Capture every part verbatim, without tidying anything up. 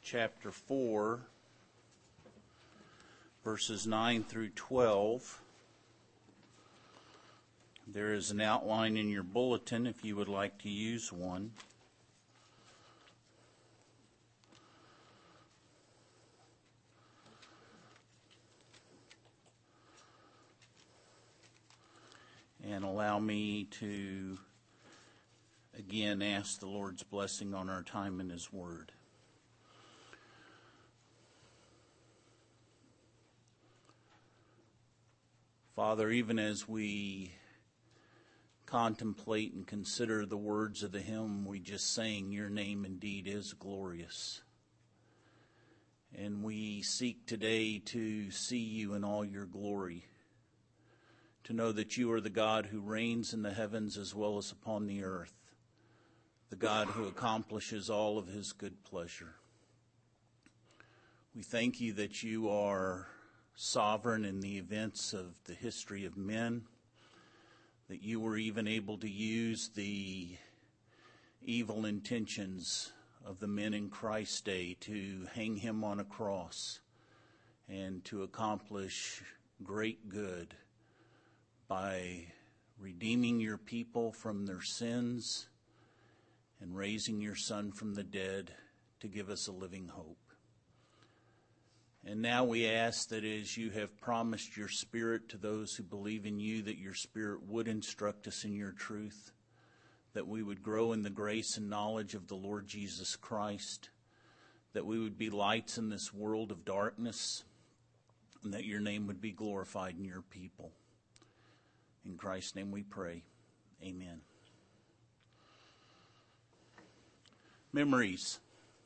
chapter four, verses nine through twelve. There is an outline in your bulletin if you would like to use one. And allow me to again ask the Lord's blessing on our time in His Word. Father, even as we contemplate and consider the words of the hymn we just sang, your name indeed is glorious. And we seek today to see you in all your glory, to know that you are the God who reigns in the heavens as well as upon the earth, the God who accomplishes all of his good pleasure. We thank you that you are sovereign in the events of the history of men, that you were even able to use the evil intentions of the men in Christ's day to hang him on a cross and to accomplish great good by redeeming your people from their sins and raising your Son from the dead to give us a living hope. And now we ask that as you have promised your Spirit to those who believe in you, that your Spirit would instruct us in your truth, that we would grow in the grace and knowledge of the Lord Jesus Christ, that we would be lights in this world of darkness, and that your name would be glorified in your people. In Christ's name we pray. Amen. Memories.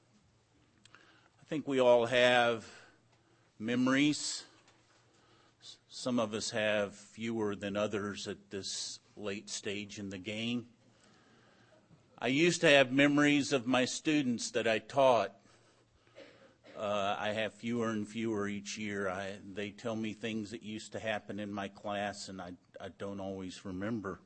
I think we all have memories. Some of us have fewer than others at this late stage in the game. I used to have memories of my students that I taught. Uh, I have fewer and fewer each year. I, they tell me things that used to happen in my class, and I, I don't always remember.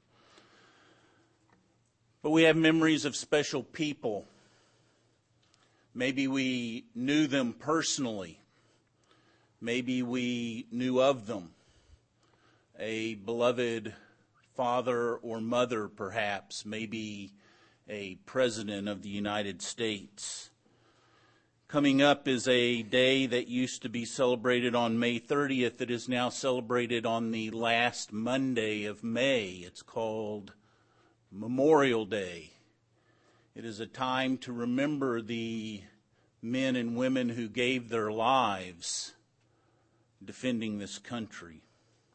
But we have memories of special people. Maybe we knew them personally. Maybe we knew of them. A beloved father or mother, perhaps. Maybe a president of the United States. Coming up is a day that used to be celebrated on May thirtieth that is now celebrated on the last Monday of May. It's called Memorial Day. It is a time to remember the men and women who gave their lives defending this country.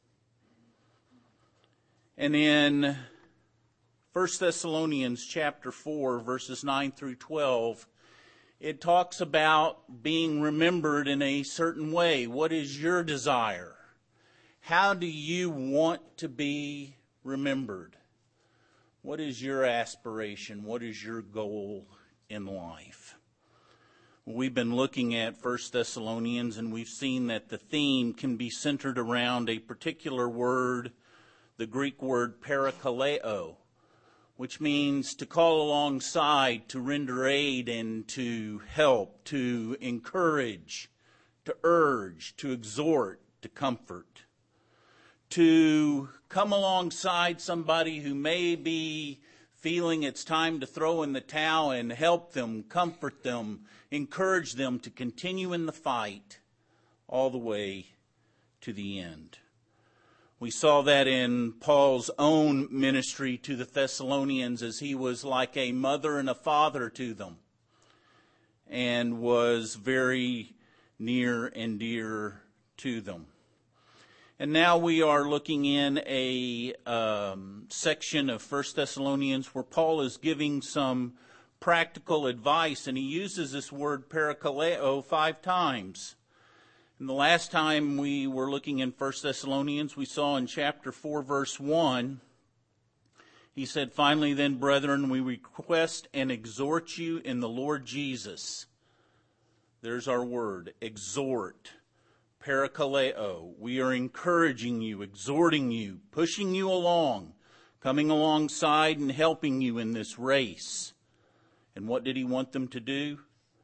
And in First Thessalonians chapter four, verses nine through twelve, it talks about being remembered in a certain way. What is your desire? How do you want to be remembered? What is your aspiration? What is your goal in life? We've been looking at First Thessalonians, and we've seen that the theme can be centered around a particular word, the Greek word parakaleo, which means to call alongside, to render aid, and to help, to encourage, to urge, to exhort, to comfort. To come alongside somebody who may be feeling it's time to throw in the towel and help them, comfort them, encourage them to continue in the fight all the way to the end. We saw that in Paul's own ministry to the Thessalonians, as he was like a mother and a father to them and was very near and dear to them. And now we are looking in a um, section of First Thessalonians where Paul is giving some practical advice, and he uses this word parakaleo five times. And the last time we were looking in First Thessalonians, we saw in chapter four, verse one, he said, "Finally then, brethren, we request and exhort you in the Lord Jesus." There's our word, exhort. Parakaleo. We are encouraging you, exhorting you, pushing you along, coming alongside and helping you in this race. And what did he want them to do?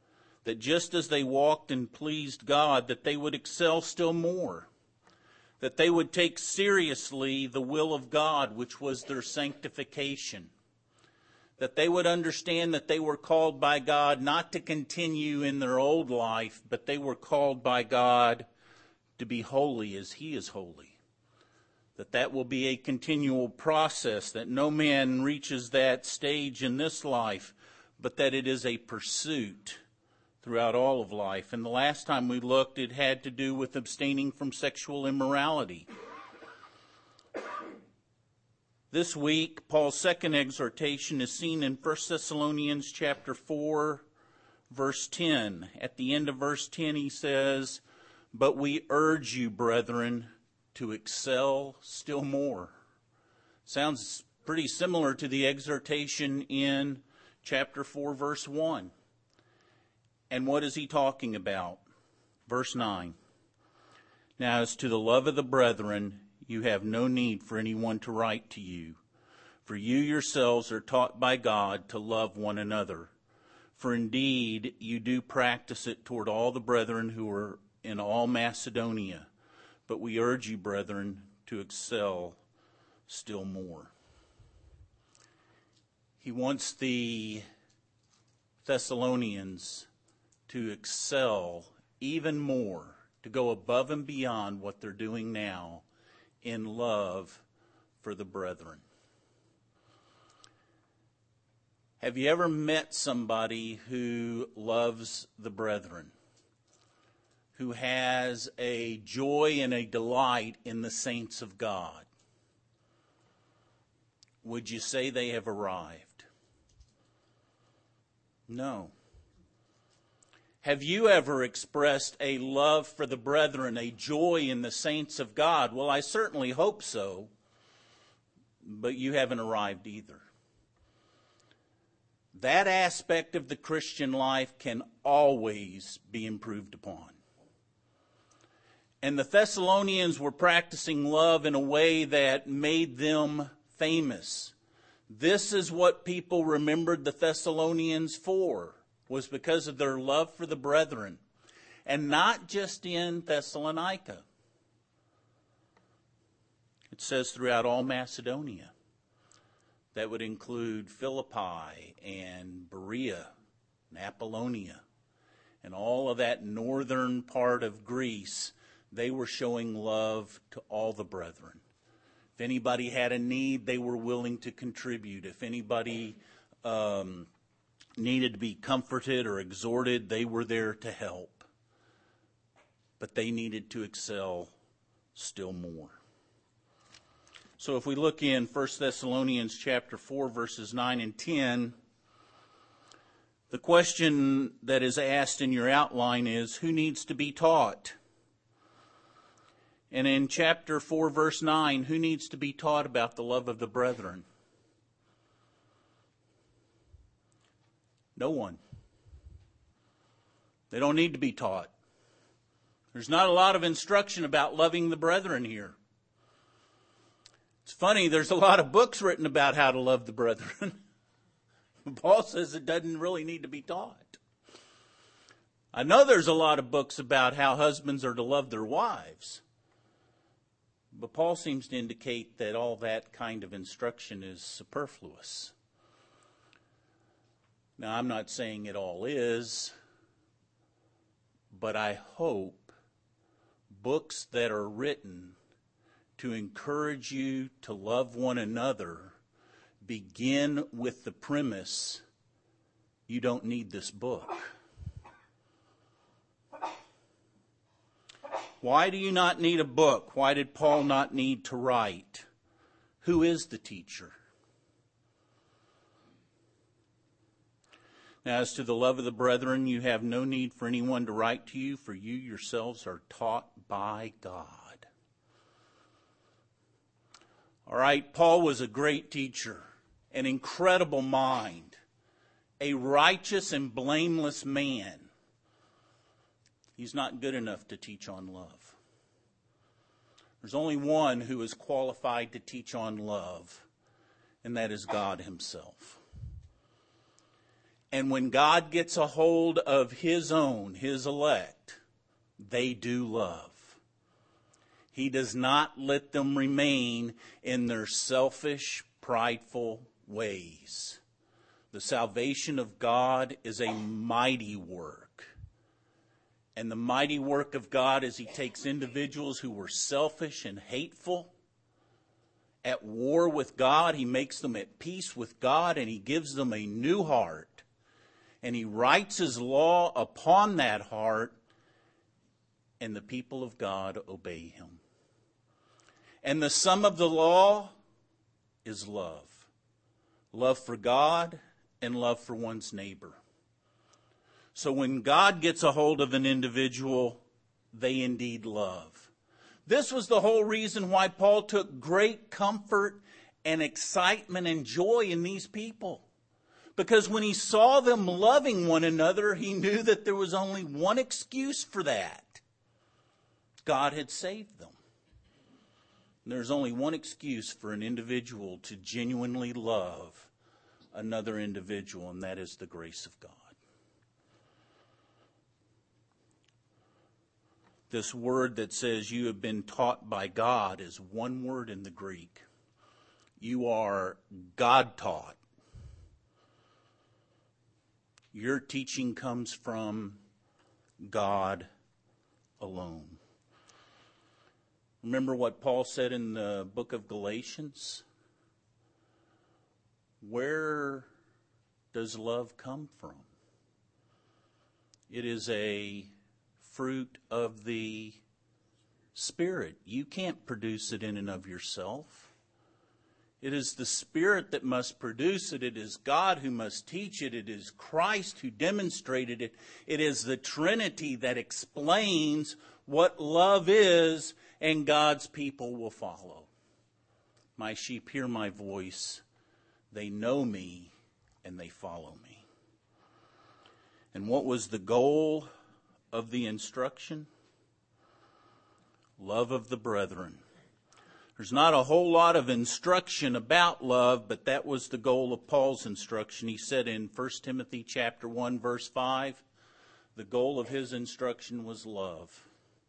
that just as they walked and pleased God, that they would excel still more, that they would take seriously the will of God, which was their sanctification, that they would understand that they were called by God not to continue in their old life, but they were called by God to be holy as He is holy. That that will be a continual process, that no man reaches that stage in this life, but that it is a pursuit throughout all of life. And the last time we looked, it had to do with abstaining from sexual immorality. This week, Paul's second exhortation is seen in First Thessalonians chapter four, verse ten. At the end of verse ten, he says, "But we urge you, brethren, to excel still more." Sounds pretty similar to the exhortation in chapter four, verse one. And what is he talking about? Verse nine. "Now as to the love of the brethren, you have no need for anyone to write to you, for you yourselves are taught by God to love one another. For indeed you do practice it toward all the brethren who are in all Macedonia. But we urge you, brethren, to excel still more." He wants the Thessalonians to excel even more, to go above and beyond what they're doing now in love for the brethren. Have you ever met somebody who loves the brethren, who has a joy and a delight in the saints of God? Would you say they have arrived? No. Have you ever expressed a love for the brethren, a joy in the saints of God? Well, I certainly hope so, but you haven't arrived either. That aspect of the Christian life can always be improved upon. And the Thessalonians were practicing love in a way that made them famous. This is what people remembered the Thessalonians for, was because of their love for the brethren. And not just in Thessalonica. It says throughout all Macedonia. That would include Philippi and Berea and Apollonia and all of that northern part of Greece. They were showing love to all the brethren. If anybody had a need, they were willing to contribute. If anybody um, needed to be comforted or exhorted, they were there to help. But they needed to excel still more. So if we look in First Thessalonians chapter four, verses nine and ten, the question that is asked in your outline is, who needs to be taught? And in chapter four, verse nine, who needs to be taught about the love of the brethren? No one. They don't need to be taught. There's not a lot of instruction about loving the brethren here. It's funny, there's a lot of books written about how to love the brethren. Paul says it doesn't really need to be taught. I know there's a lot of books about how husbands are to love their wives. But Paul seems to indicate that all that kind of instruction is superfluous. Now, I'm not saying it all is, but I hope books that are written to encourage you to love one another begin with the premise, you don't need this book. Why do you not need a book? Why did Paul not need to write? Who is the teacher? Now, as to the love of the brethren, you have no need for anyone to write to you, for you yourselves are taught by God. All right, Paul was a great teacher, an incredible mind, a righteous and blameless man. He's not good enough to teach on love. There's only one who is qualified to teach on love, and that is God himself. And when God gets a hold of his own, his elect, they do love. He does not let them remain in their selfish, prideful ways. The salvation of God is a mighty work. And the mighty work of God is he takes individuals who were selfish and hateful, at war with God. He makes them at peace with God, and he gives them a new heart. And he writes his law upon that heart, and the people of God obey him. And the sum of the law is love. Love for God and love for one's neighbor. So when God gets a hold of an individual, they indeed love. This was the whole reason why Paul took great comfort and excitement and joy in these people. Because when he saw them loving one another, he knew that there was only one excuse for that. God had saved them. There's only one excuse for an individual to genuinely love another individual, and that is the grace of God. This word that says you have been taught by God is one word in the Greek. You are God-taught. Your teaching comes from God alone. Remember what Paul said in the book of Galatians? Where does love come from? It is a fruit of the Spirit. You can't produce it in and of yourself. It is the Spirit that must produce it. It is God who must teach it. It is Christ who demonstrated it. It is the Trinity that explains what love is, and God's people will follow. My sheep hear my voice. They know me, and they follow me. And what was the goal of the instruction? Love of the brethren. There's not a whole lot of instruction about love, but that was the goal of Paul's instruction. He said in First Timothy chapter one, verse five, the goal of his instruction was love.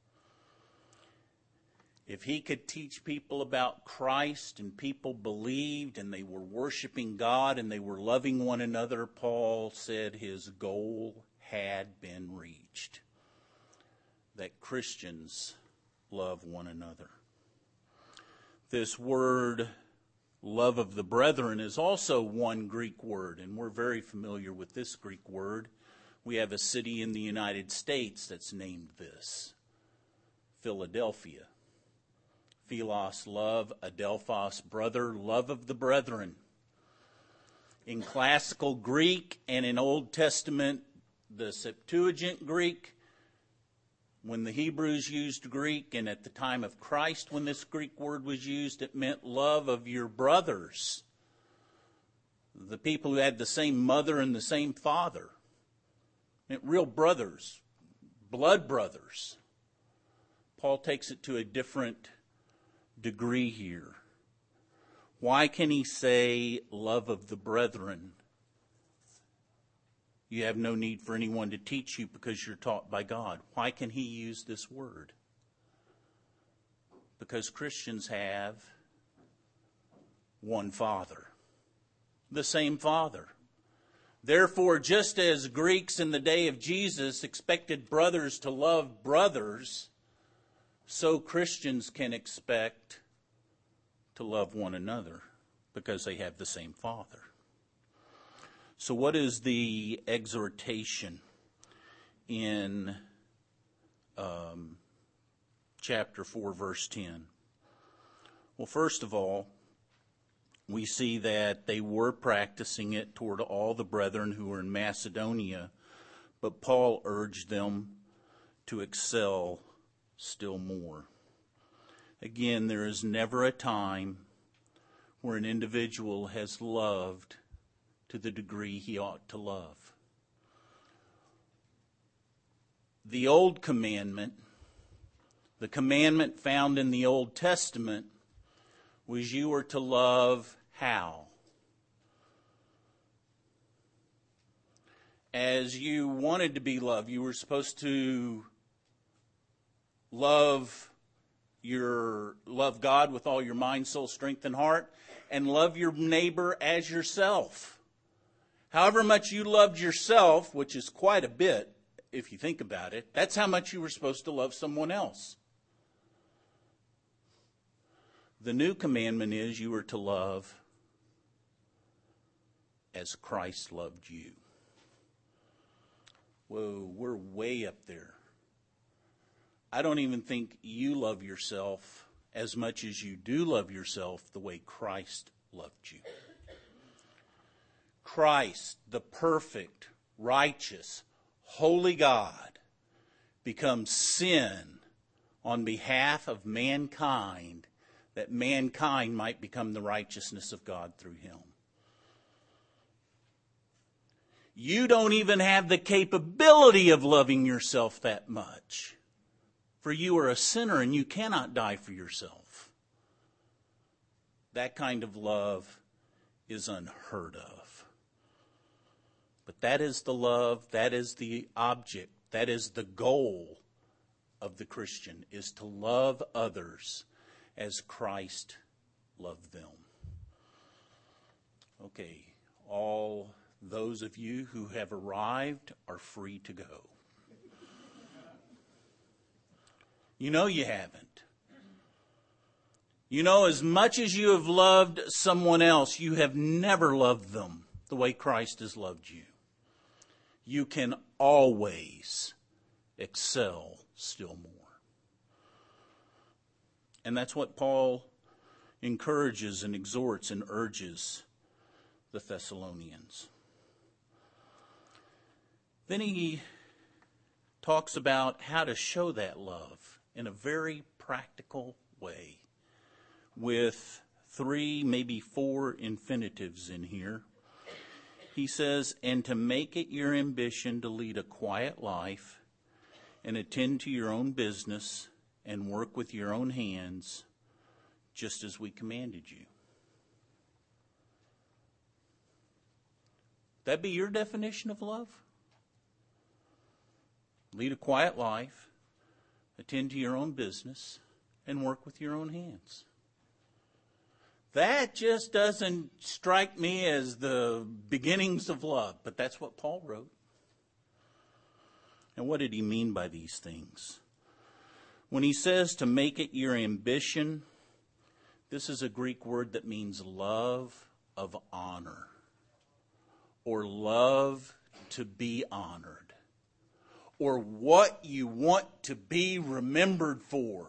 If he could teach people about Christ and people believed and they were worshiping God and they were loving one another, Paul said his goal had been reached. That Christians love one another. This word, love of the brethren, is also one Greek word, and we're very familiar with this Greek word. We have a city in the United States that's named this, Philadelphia. Philos, love, adelphos, brother, love of the brethren. In classical Greek and in Old Testament, the Septuagint Greek, when the Hebrews used Greek, and at the time of Christ when this Greek word was used, it meant love of your brothers. The people who had the same mother and the same father. It meant real brothers, blood brothers. Paul takes it to a different degree here. Why can he say love of the brethren? You have no need for anyone to teach you because you're taught by God. Why can he use this word? Because Christians have one Father, the same Father. Therefore, just as Greeks in the day of Jesus expected brothers to love brothers, so Christians can expect to love one another because they have the same Father. So what is the exhortation in um, chapter four, verse ten? Well, first of all, we see that they were practicing it toward all the brethren who were in Macedonia, but Paul urged them to excel still more. Again, there is never a time where an individual has loved to the degree he ought to love. The old commandment, the commandment found in the Old Testament, was you were to love how? as you wanted to be loved. You were supposed to love your love God with all your mind, soul, strength, and heart, and love your neighbor as yourself. However much you loved yourself, which is quite a bit if you think about it, that's how much you were supposed to love someone else. The new commandment is you are to love as Christ loved you. Whoa, we're way up there. I don't even think you love yourself as much as you do love yourself the way Christ loved you. Christ, the perfect, righteous, holy God, becomes sin on behalf of mankind, that mankind might become the righteousness of God through him. You don't even have the capability of loving yourself that much, for you are a sinner and you cannot die for yourself. That kind of love is unheard of. But that is the love, that is the object, that is the goal of the Christian, is to love others as Christ loved them. Okay, all those of you who have arrived are free to go. You know you haven't. You know, as much as you have loved someone else, you have never loved them the way Christ has loved you. You can always excel still more. And that's what Paul encourages and exhorts and urges the Thessalonians. Then he talks about how to show that love in a very practical way with three, maybe four infinitives in here. He says, and to make it your ambition to lead a quiet life and attend to your own business and work with your own hands, just as we commanded you. That be your definition of love? Lead a quiet life, attend to your own business, and work with your own hands. That just doesn't strike me as the beginnings of love, but that's what Paul wrote. And what did he mean by these things? When he says to make it your ambition, this is a Greek word that means love of honor, or love to be honored, or what you want to be remembered for.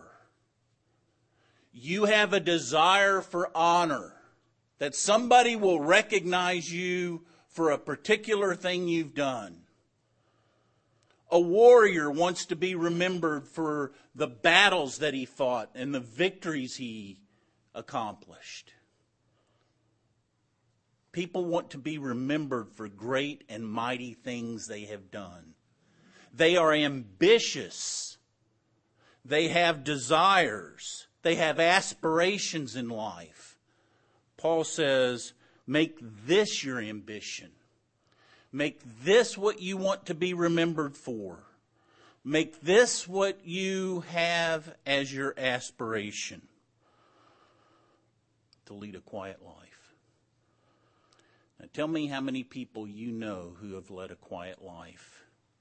You have a desire for honor, that somebody will recognize you for a particular thing you've done. A warrior wants to be remembered for the battles that he fought and the victories he accomplished. People want to be remembered for great and mighty things they have done. They are ambitious. They have desires. They have aspirations in life. Paul says, make this your ambition. Make this what you want to be remembered for. Make this what you have as your aspiration. To lead a quiet life. Now tell me how many people you know who have led a quiet life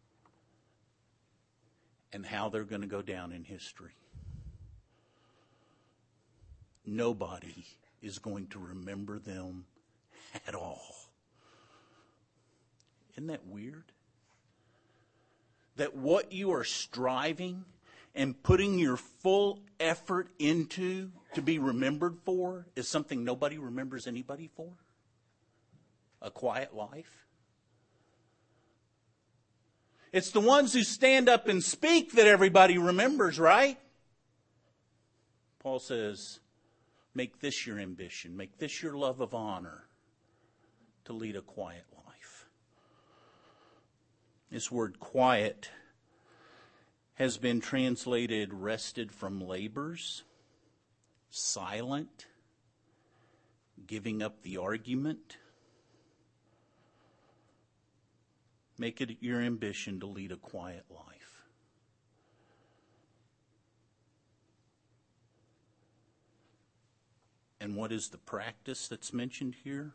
and how they're going to go down in history. Nobody is going to remember them at all. Isn't that weird? That what you are striving and putting your full effort into to be remembered for is something nobody remembers anybody for? A quiet life? It's the ones who stand up and speak that everybody remembers, right? Paul says, make this your ambition. Make this your love of honor, to lead a quiet life. This word quiet has been translated rested from labors, silent, giving up the argument. Make it your ambition to lead a quiet life. And what is the practice that's mentioned here?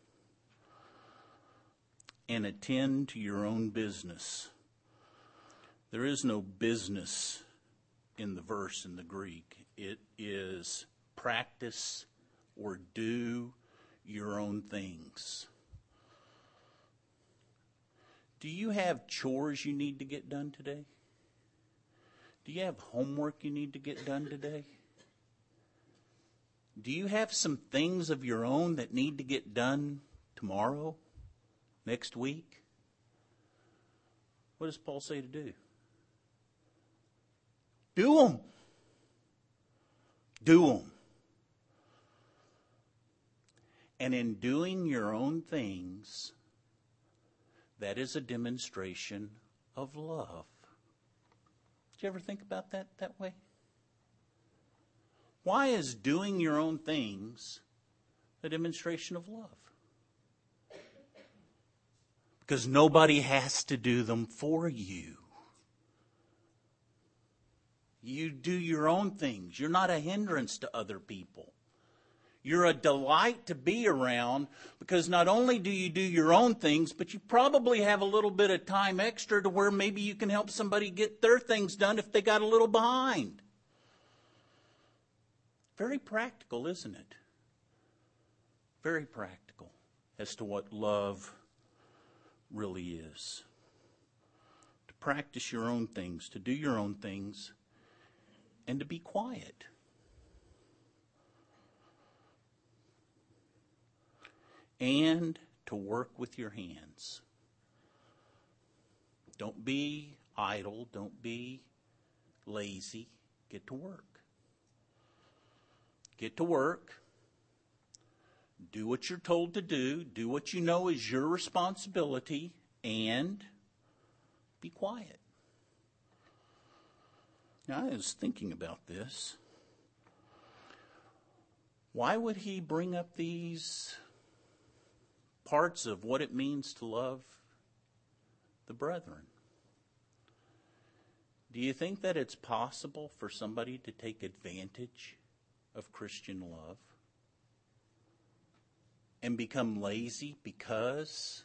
And attend to your own business. There is no business in the verse in the Greek. It is practice or do your own things. Do you have chores you need to get done today? Do you have homework you need to get done today? Do you have some things of your own that need to get done tomorrow, next week? What does Paul say to do? Do them. Do them. And in doing your own things, that is a demonstration of love. Did you ever think about that that way? Why is doing your own things a demonstration of love? Because nobody has to do them for you. You do your own things. You're not a hindrance to other people. You're a delight to be around because not only do you do your own things, but you probably have a little bit of time extra to where maybe you can help somebody get their things done if they got a little behind. Very practical, isn't it? Very practical as to what love really is. To practice your own things, to do your own things, and to be quiet. And to work with your hands. Don't be idle. Don't be lazy. Get to work. Get to work. Do what you're told to do. Do what you know is your responsibility. And be quiet. Now, I was thinking about this. Why would he bring up these parts of what it means to love the brethren? Do you think that it's possible for somebody to take advantage of Christian love and become lazy because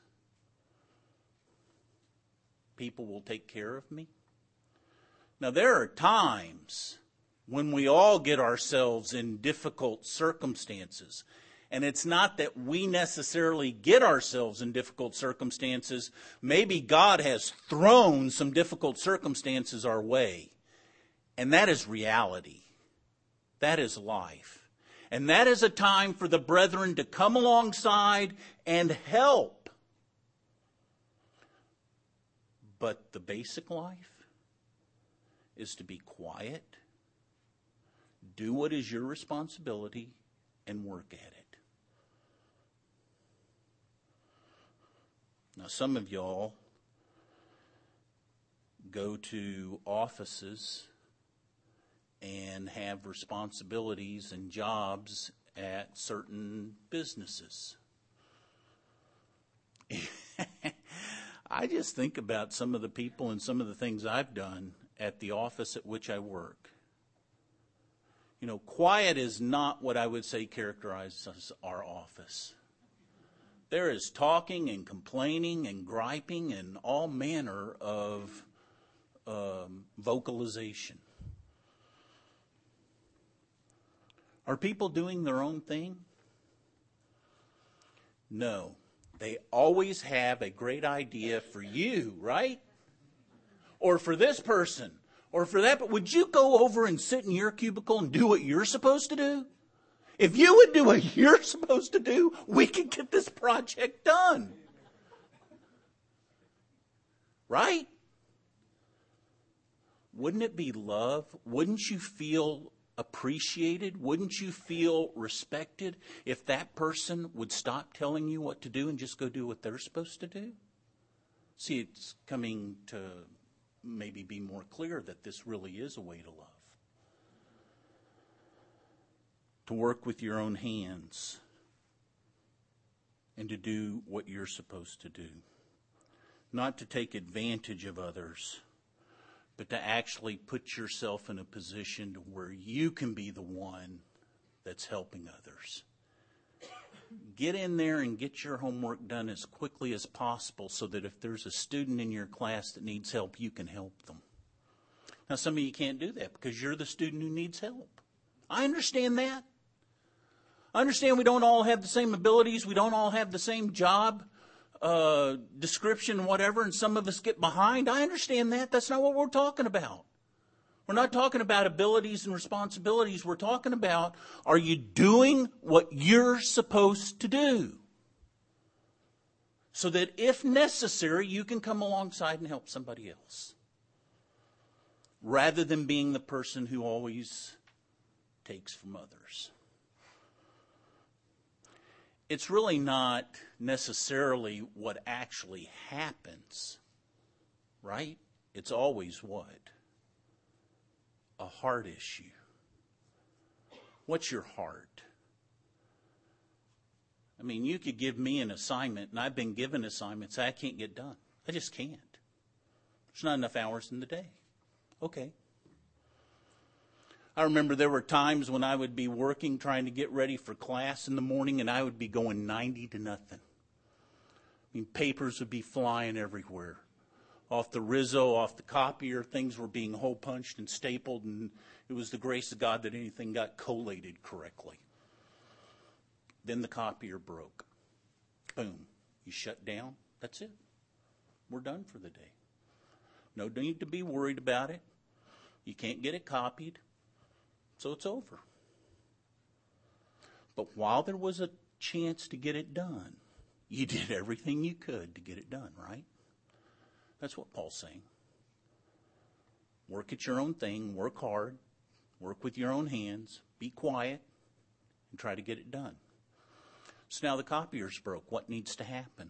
people will take care of me? Now, there are times when we all get ourselves in difficult circumstances. And it's not that we necessarily get ourselves in difficult circumstances. Maybe God has thrown some difficult circumstances our way. And that is reality. That is life. And that is a time for the brethren to come alongside and help. But the basic life is to be quiet, do what is your responsibility, and work at it. Now, some of y'all go to offices and have responsibilities and jobs at certain businesses. I just think about some of the people and some of the things I've done at the office at which I work. You know, quiet is not what I would say characterizes our office. There is talking and complaining and griping and all manner of um, vocalization. Are people doing their own thing? No. They always have a great idea for you, right? Or for this person, or for that. But would you go over and sit in your cubicle and do what you're supposed to do? If you would do what you're supposed to do, we could get this project done. Right? Wouldn't it be love? Wouldn't you feel appreciated? Wouldn't you feel respected if that person would stop telling you what to do and just go do what they're supposed to do? See, it's coming to maybe be more clear that this really is a way to love. To work with your own hands and to do what you're supposed to do. not to take advantage of others, but to actually put yourself in a position where you can be the one that's helping others. Get in there and get your homework done as quickly as possible so that if there's a student in your class that needs help, you can help them. Now, some of you can't do that because you're the student who needs help. I understand that. I understand we don't all have the same abilities. We don't all have the same job uh, description, whatever, and some of us get behind. I understand that. That's not what we're talking about. We're not talking about abilities and responsibilities. We're talking about, are you doing what you're supposed to do? So that if necessary, you can come alongside and help somebody else. Rather than being the person who always takes from others. It's really not necessarily what actually happens, right? It's always what? A heart issue. What's your heart? I mean, you could give me an assignment, and I've been given assignments I can't get done. I just can't. There's not enough hours in the day. Okay. I remember there were times when I would be working, trying to get ready for class in the morning, and I would be going ninety to nothing. I mean, papers would be flying everywhere. Off the Rizzo, off the copier, things were being hole punched and stapled, and it was the grace of God that anything got collated correctly. Then the copier broke. Boom. You shut down. That's it. We're done for the day. No need to be worried about it. You can't get it copied, so it's over. But while there was a chance to get it done, you did everything you could to get it done, right? That's what Paul's saying. Work at your own thing, work hard, work with your own hands, be quiet, and try to get it done. So now the copier's broke. What needs to happen?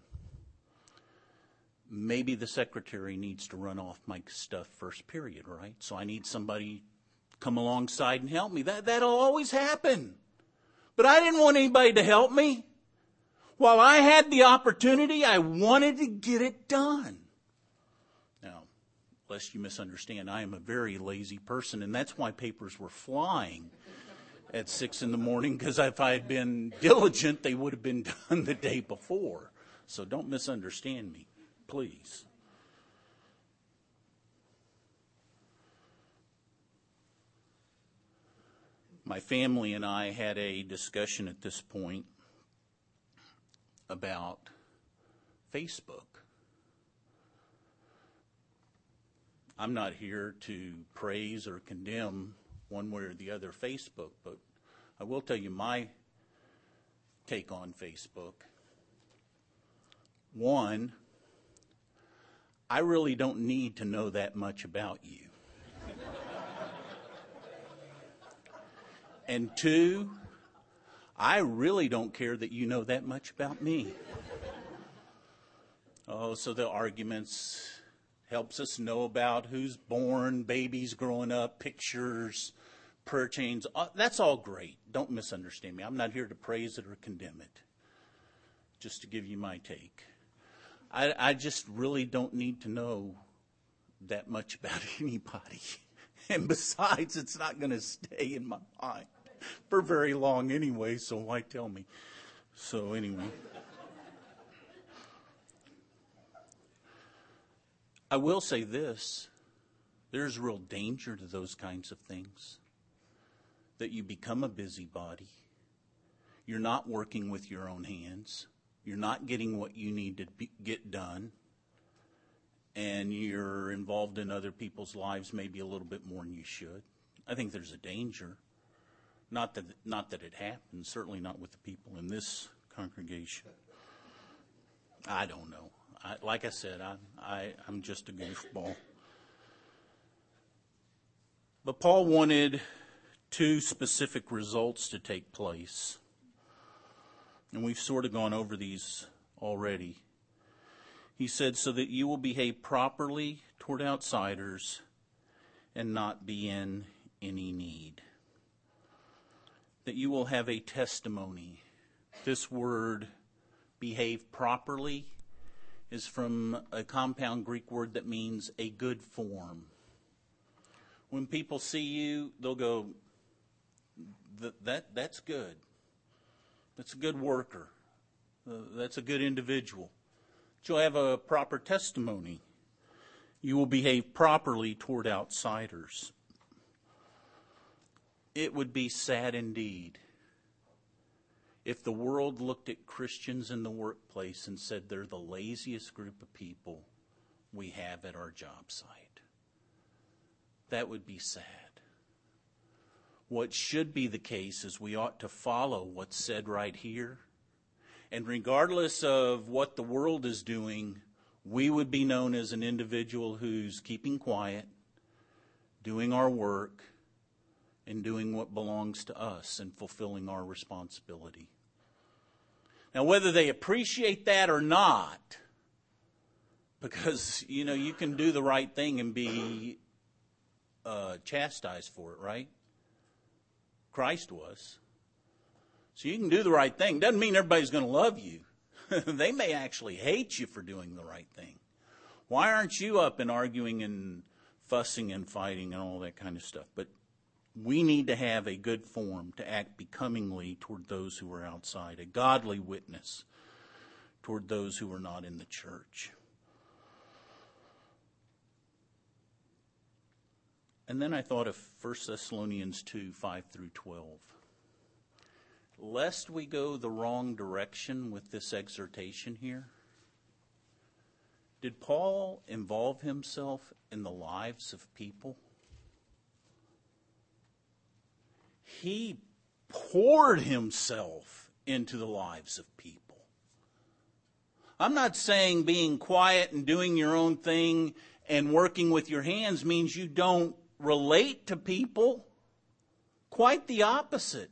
Maybe the secretary needs to run off my stuff first period, right? So I need somebody to come alongside and help me. That, that'll always happen. But I didn't want anybody to help me. While I had the opportunity, I wanted to get it done. Now, lest you misunderstand, I am a very lazy person, and that's why papers were flying at six in the morning, because if I had been diligent, they would have been done the day before. So don't misunderstand me, please. My family and I had a discussion at this point about Facebook. I'm not here to praise or condemn one way or the other Facebook, but I will tell you my take on Facebook. One, I really don't need to know that much about you. And two, I really don't care that you know that much about me. Oh, so the arguments helps us know about who's born, babies growing up, pictures, prayer chains. That's all great. Don't misunderstand me. I'm not here to praise it or condemn it. Just to give you my take. I, I just really don't need to know that much about anybody. And besides, it's not going to stay in my mind for very long anyway, so why tell me? So anyway. I will say this. There's real danger to those kinds of things. That you become a busybody. You're not working with your own hands. You're not getting what you need to be, get done. And you're involved in other people's lives maybe a little bit more than you should. I think there's a danger. Not that, not that it happens, certainly not with the people in this congregation. I don't know. I, like I said, I, I, I'm just a goofball. But Paul wanted two specific results to take place. And we've sort of gone over these already. He said, so that you will behave properly toward outsiders and not be in any need. That you will have a testimony. This word, behave properly, is from a compound Greek word that means a good form. When people see you, they'll go, that, that that's good. That's a good worker. Uh, that's a good individual. You'll have a proper testimony. You will behave properly toward outsiders. It would be sad indeed if the world looked at Christians in the workplace and said they're the laziest group of people we have at our job site. That would be sad. What should be the case is we ought to follow what's said right here. And regardless of what the world is doing, we would be known as an individual who's keeping quiet, doing our work, and doing what belongs to us and fulfilling our responsibility. Now, whether they appreciate that or not, because, you know, you can do the right thing and be uh, chastised for it, right? Christ was. So you can do the right thing. Doesn't mean everybody's going to love you. They may actually hate you for doing the right thing. Why aren't you up and arguing and fussing and fighting and all that kind of stuff? But we need to have a good form to act becomingly toward those who are outside, a godly witness toward those who are not in the church. And then I thought of First Thessalonians two, five through twelve. Lest we go the wrong direction with this exhortation here, did Paul involve himself in the lives of people? He poured himself into the lives of people. I'm not saying being quiet and doing your own thing and working with your hands means you don't relate to people. Quite the opposite.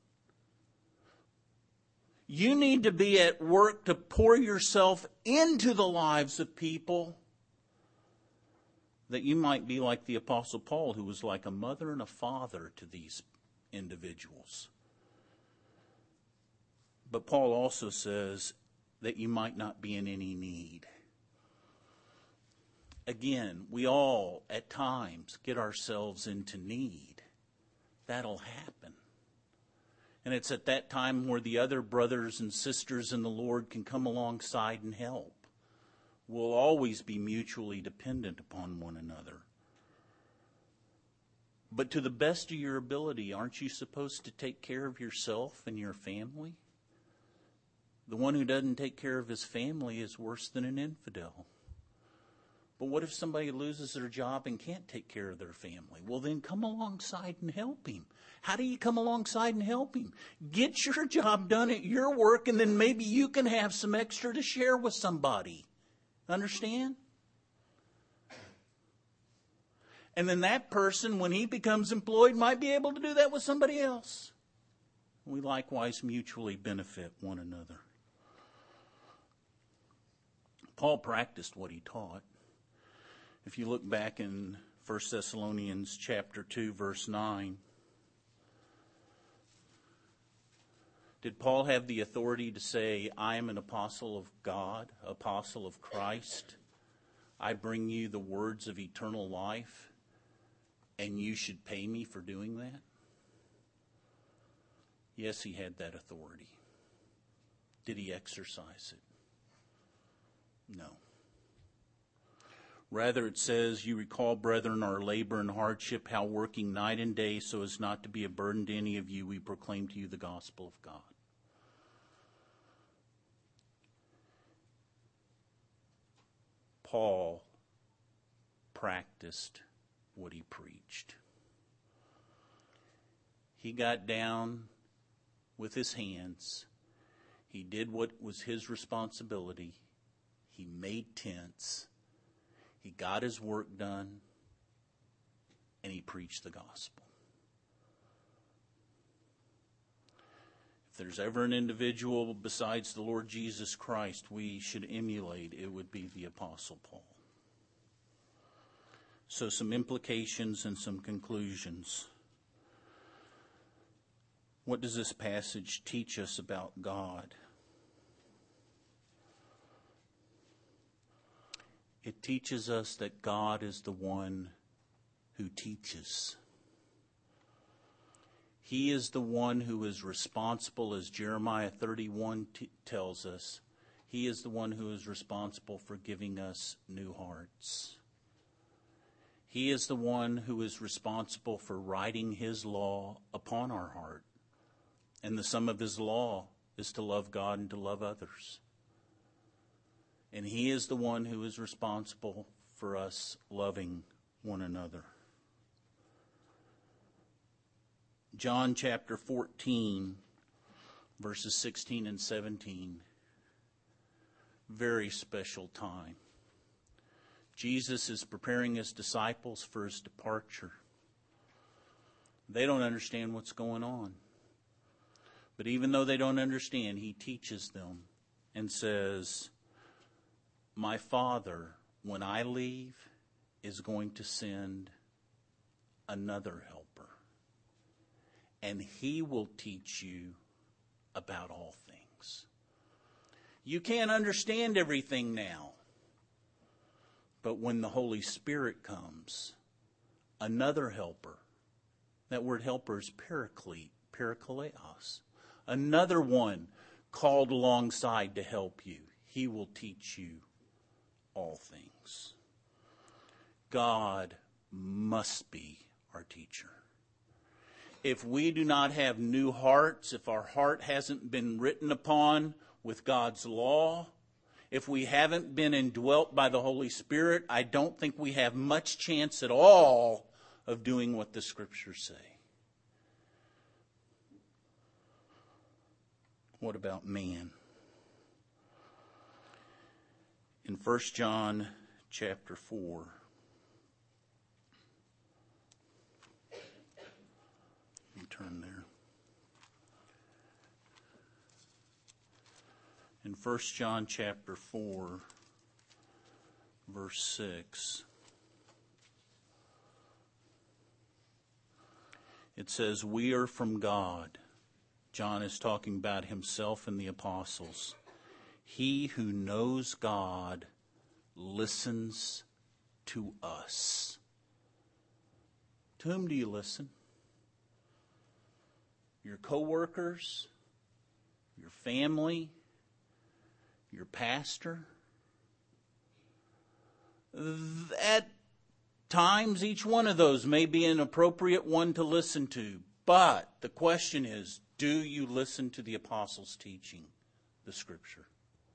You need to be at work to pour yourself into the lives of people, that you might be like the Apostle Paul, who was like a mother and a father to these individuals. But Paul also says that you might not be in any need. Again, we all at times get ourselves into need. That'll happen. And it's at that time where the other brothers and sisters in the Lord can come alongside and help. We'll always be mutually dependent upon one another. But to the best of your ability, aren't you supposed to take care of yourself and your family? The one who doesn't take care of his family is worse than an infidel. But what if somebody loses their job and can't take care of their family? Well, then come alongside and help him. How do you come alongside and help him? Get your job done at your work, and then maybe you can have some extra to share with somebody. Understand? And then that person, when he becomes employed, might be able to do that with somebody else. We likewise mutually benefit one another. Paul practiced what he taught. If you look back in First Thessalonians chapter two, verse nine, did Paul have the authority to say, I am an apostle of God, apostle of Christ? I bring you the words of eternal life, and you should pay me for doing that? Yes, he had that authority. Did he exercise it? No. Rather, it says, you recall, brethren, our labor and hardship, how working night and day so as not to be a burden to any of you, we proclaim to you the gospel of God. Paul practiced what he preached. He got down with his hands. He did what was his responsibility. He made tents. He got his work done, and he preached the gospel. If there's ever an individual besides the Lord Jesus Christ we should emulate, it would be the Apostle Paul. So some implications and some conclusions. What does this passage teach us about God? It teaches us that God is the one who teaches. He is the one who is responsible, as Jeremiah thirty-one t- tells us. He is the one who is responsible for giving us new hearts. He is the one who is responsible for writing his law upon our heart. And the sum of his law is to love God and to love others. And he is the one who is responsible for us loving one another. John chapter fourteen, verses sixteen and seventeen. Very special time. Jesus is preparing his disciples for his departure. They don't understand what's going on. But even though they don't understand, he teaches them and says, my Father, when I leave, is going to send another helper. And he will teach you about all things. You can't understand everything now. But when the Holy Spirit comes, another helper, that word helper is paraclete, parakletos, another one called alongside to help you. He will teach you all things. God must be our teacher. If we do not have new hearts, if our heart hasn't been written upon with God's law, if we haven't been indwelt by the Holy Spirit, I don't think we have much chance at all of doing what the Scriptures say. What about man? In First John chapter four, let me turn there. In First John chapter four, verse six, it says, we are from God. John is talking about himself and the apostles. He who knows God listens to us. To whom do you listen? Your co-workers? Your family? Your pastor? At times, each one of those may be an appropriate one to listen to. But the question is, do you listen to the apostles' teaching, the Scripture?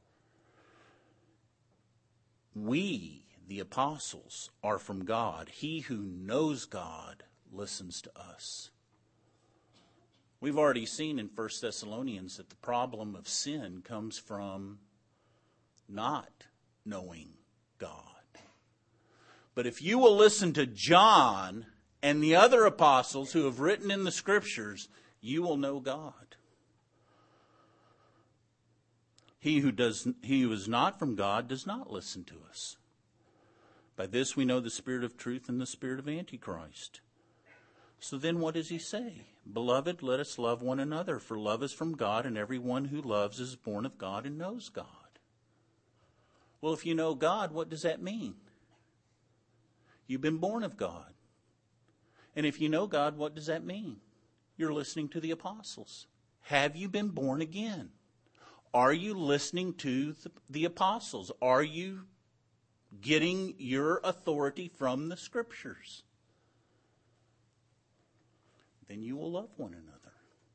We, the apostles, are from God. He who knows God listens to us. We've already seen in First Thessalonians that the problem of sin comes from not knowing God. But if you will listen to John and the other apostles who have written in the Scriptures, you will know God. He who does, he who is not from God does not listen to us. By this we know the spirit of truth and the spirit of Antichrist. So then what does he say? Beloved, let us love one another, for love is from God, and everyone who loves is born of God and knows God. Well, if you know God, what does that mean? You've been born of God. And if you know God, what does that mean? You're listening to the apostles. Have you been born again? Are you listening to the, the apostles? Are you getting your authority from the Scriptures? Then you will love one another.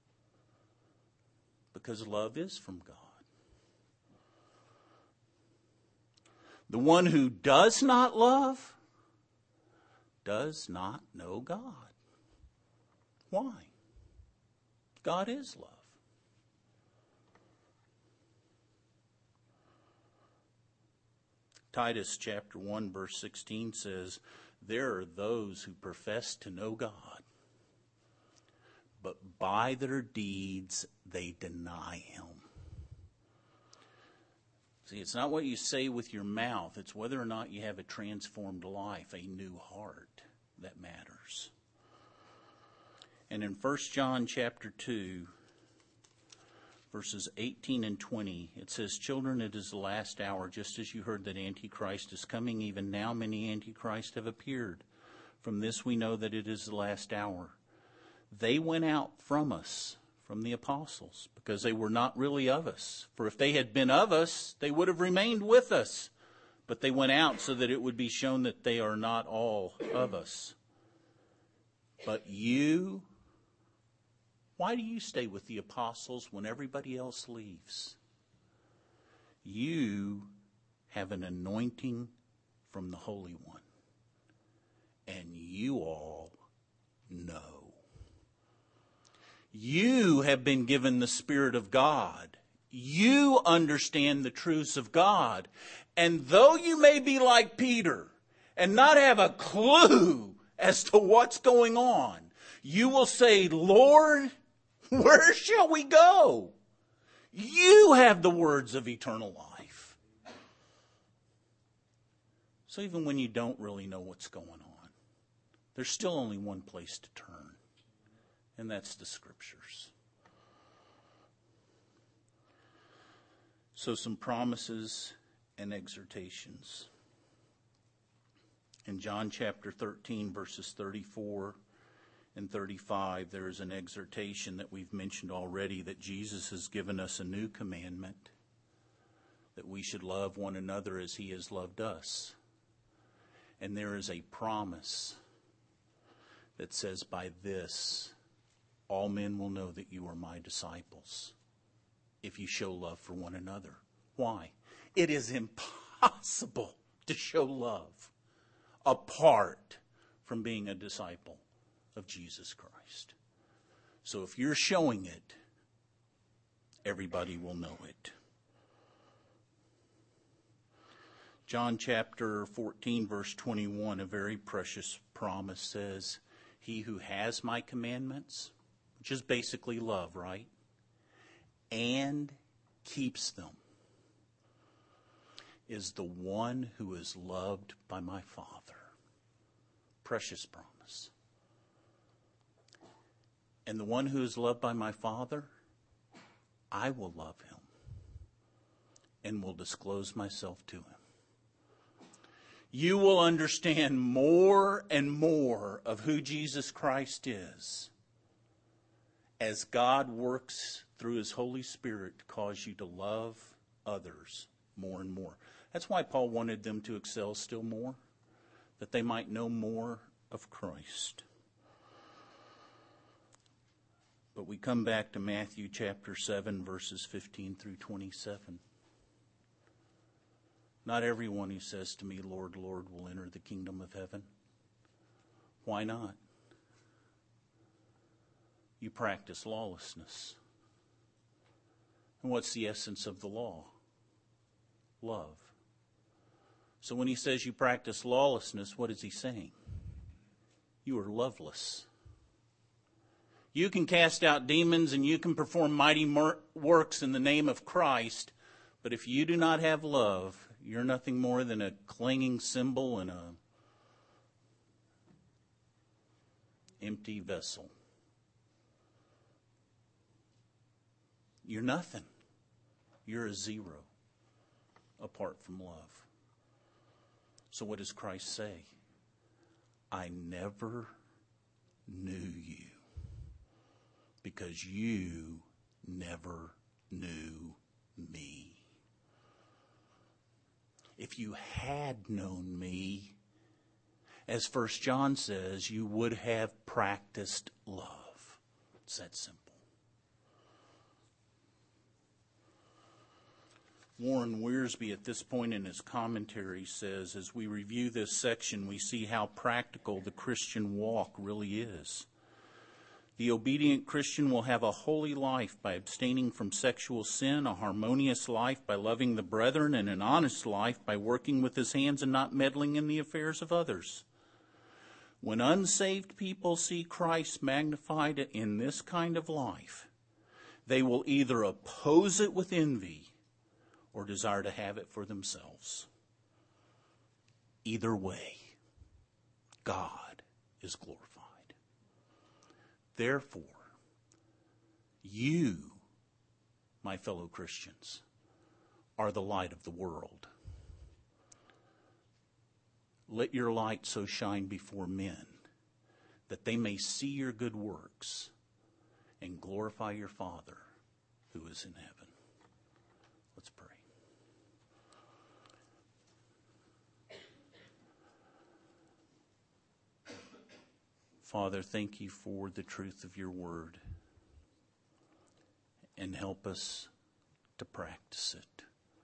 Because love is from God. The one who does not love does not know God. Why? God is love. Titus chapter one verse sixteen says, there are those who profess to know God, but by their deeds they deny him. See, it's not what you say with your mouth, it's whether or not you have a transformed life, a new heart, that matters. And in First John chapter two, verses eighteen and twenty. It says, "Children, it is the last hour, just as you heard that Antichrist is coming. Even now many Antichrists have appeared. From this we know that it is the last hour. They went out from us," from the apostles, "because they were not really of us. For if they had been of us, they would have remained with us. But they went out so that it would be shown that they are not all of us. But you, why do you stay with the apostles when everybody else leaves? You have an anointing from the Holy One, and you all know. You have been given the Spirit of God. You understand the truths of God. And though you may be like Peter and not have a clue as to what's going on, you will say, "Lord, where shall we go? You have the words of eternal life." So even when you don't really know what's going on, there's still only one place to turn, and that's the Scriptures. So some promises and exhortations. In John chapter thirteen, verses thirty-four and thirty-five, there is an exhortation that we've mentioned already, that Jesus has given us a new commandment, that we should love one another as he has loved us. And there is a promise that says, "By this, all men will know that you are my disciples, if you show love for one another." Why? It is impossible to show love apart from being a disciple of Jesus Christ. So if you're showing it, everybody will know it. John chapter fourteen, verse twenty-one, a very precious promise says, "He who has my commandments," which is basically love, right? "And keeps them is the one who is loved by my Father." Precious promise. "And the one who is loved by my Father, I will love him and will disclose myself to him." You will understand more and more of who Jesus Christ is as God works through his Holy Spirit to cause you to love others more and more. That's why Paul wanted them to excel still more, that they might know more of Christ. But we come back to Matthew chapter seven, verses fifteen through twenty-seven. "Not everyone who says to me, 'Lord, Lord,' will enter the kingdom of heaven." Why not? You practice lawlessness. And what's the essence of the law? Love. So when he says you practice lawlessness, what is he saying? You are loveless. You can cast out demons and you can perform mighty works in the name of Christ, but if you do not have love, you're nothing more than a clanging cymbal and a empty vessel. You're nothing. You're a zero apart from love. So what does Christ say? "I never knew you, because you never knew me. If you had known me," as First John says, "you would have practiced love." It's that simple. Warren Wiersbe, at this point in his commentary, says, as we review this section, we see how practical the Christian walk really is. The obedient Christian will have a holy life by abstaining from sexual sin, a harmonious life by loving the brethren, and an honest life by working with his hands and not meddling in the affairs of others. When unsaved people see Christ magnified in this kind of life, they will either oppose it with envy or desire to have it for themselves. Either way, God is glorified. Therefore, you my fellow Christians, are the light of the world. Let your light so shine before men that they may see your good works and glorify your Father who is in heaven. Let's pray. Father, thank you for the truth of your word, and help us to practice it.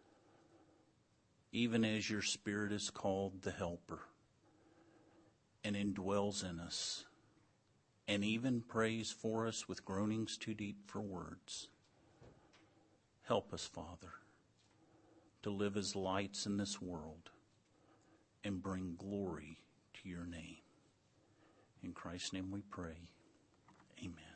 Even as your Spirit is called the Helper and indwells in us, and even prays for us with groanings too deep for words. Help us, Father, to live as lights in this world and bring glory to your name. In Christ's name we pray. Amen.